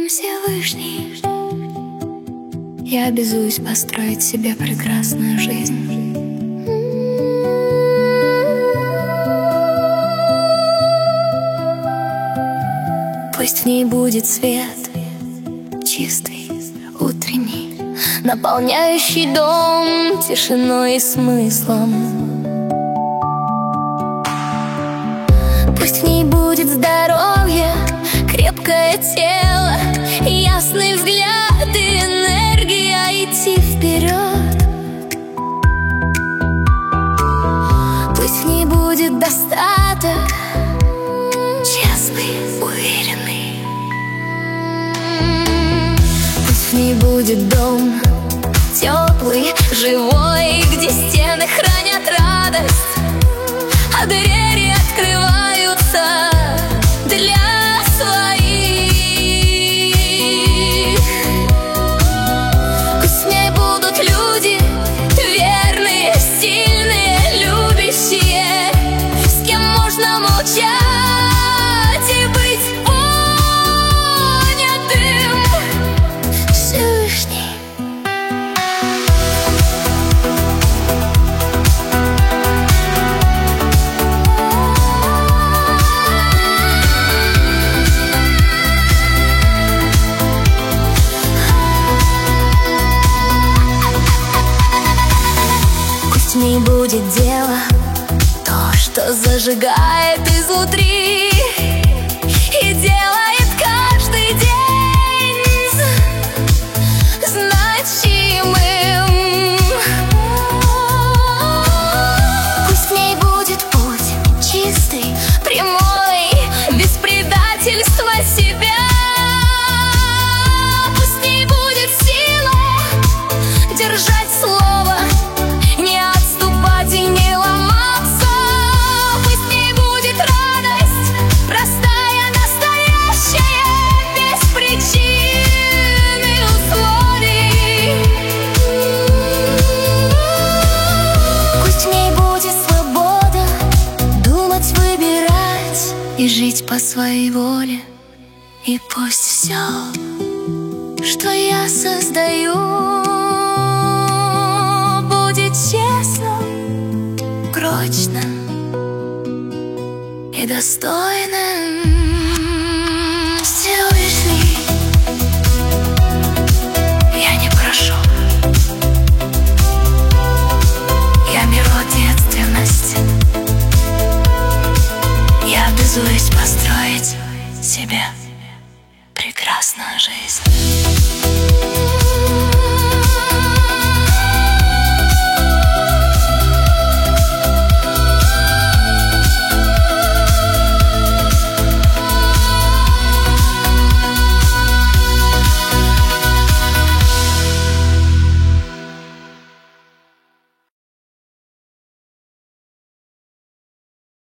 Всевышний, я обязуюсь построить себе прекрасную жизнь. Пусть в ней будет свет чистый, утренний, наполняющий дом тишиной и смыслом. Пусть в ней будет здоровье, крепкое тело, ясный взгляд и энергия идти вперед. Пусть в ней будет достаток, честный, уверенный. Пусть в ней будет дом теплый, живой, где стены хранят радость, а двери открываются для своих. Пусть в ней будут люди верные, сильные, любящие, с кем можно молчать и быть понятым. Всевышний, в ней будет дело, то, что зажигает изнутри и делает каждый день значимым. Пусть в ней будет путь чистый, прямой, без предательства себя. Пусть в ней будет сила держать слово, и не ломаться. Пусть в ней будет радость, простая, настоящая, без причин и условий. Пусть в ней будет свобода думать, выбирать и жить по своей воле. И пусть все, что я создаю, будет честно, прочным и достойным. Всевышний, я не прошу, я беру ответственность, я обязуюсь построить себе прекрасную жизнь.